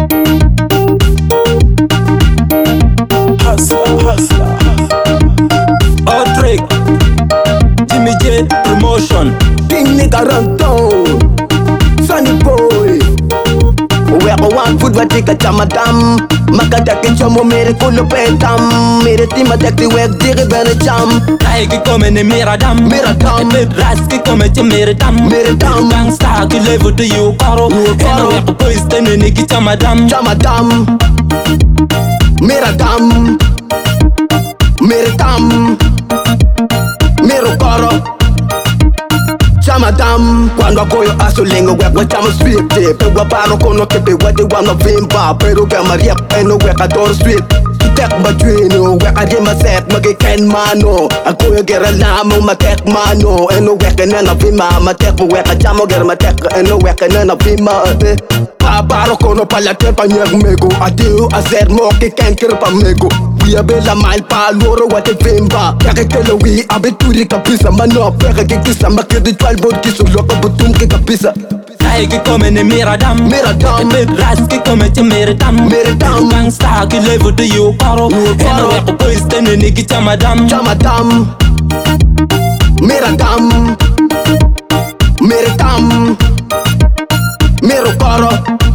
Hustler. Outrick, Jimmy J Promotion. Big nigga run down, Sunny boy. We are one food what take a chamadam. Makadaki chomo mere kulo pentam. Mere tima dekti wek diri bene jam. Taigi come ne miradam. Miradam. Raski come che miradam. Miradam. Gangsta ki level to you karo. Eno wek boys tene niki chamadam. Chamadam. Miradam. Miradam. Mirokoro. Chamadam, quando apoio a solinga web, we chama sweet tip. Pegua paro kono kepe wadi wanga vimba. Pero gama riap eno wek adoro sweet. Tek badwino, wek adima set magi ken mano. Akoyo gera lamo matek mano. Eno wek nena vima, matek wek ajamo gera matek eno wek nena vima. Paro kono pala tepa nyeg mego. Adiu azer mo ki ken kirpa mego. We bela mal pa loro wate vimba. Kake telo we abituri kapisa mano. Pega kikisa makiri twal bod kiso loka butum ki kapisa. Taigi come ne miradam. Miradam. Raski come che miradam. Miradam. Gangsta ki level to you karo. Eno wek boys tene niki chamadam. Chamadam. Miradam. Miradam. Mirokoro.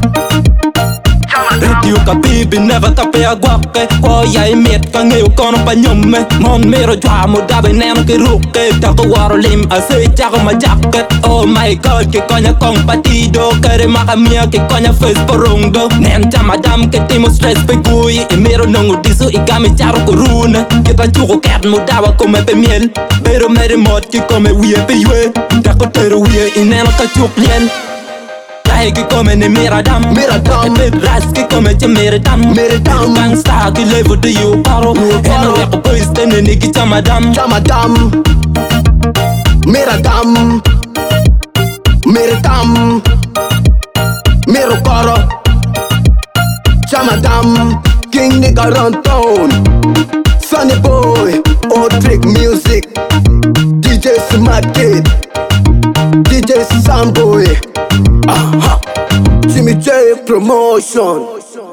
You ka bibi never kape agwake. Kwa ya imiet ka ngayo kono pa nyome. Mon mero jwa mo dabe neno ki ruke. Tako waro lim ase chako ma jacket. Oh my god ki konya kong patido. Kere makamia ki konya face porongdo. Nen chamadam ke timo stress pe kui. Imero nongo diso igami charo kurune. Kita chuko ket mo dawa kome pe miel. Pero mere mot ki kome wie pe yue. Tako tero wie ineno ka chuk lien. Taigi come ne miradam. Miradam. Raski come che miradam. Miradam. Gangsta ki level to you karo. Eno wek boys tene niki chamadam. Chamadam. Miradam. Miradam. Mirokoro. Chamadam. King nigga run town. Sunny boy. Outrick music. DJ Smart Kid. DJ Samboy. Jimmy J Promotion.